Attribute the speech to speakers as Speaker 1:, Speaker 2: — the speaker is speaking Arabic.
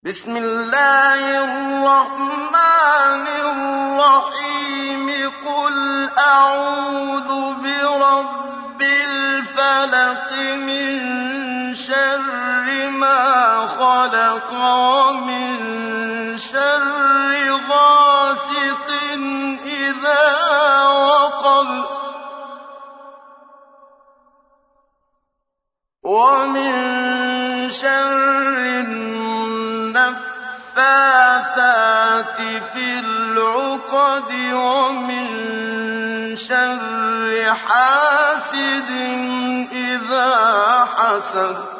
Speaker 1: بسم الله الرحمن الرحيم قل أعوذ برب الفلق من شر ما خلق ومن شر غاسق إذا وقب ومن شر النفاثات في العقد ومن شر حاسد إذا حسد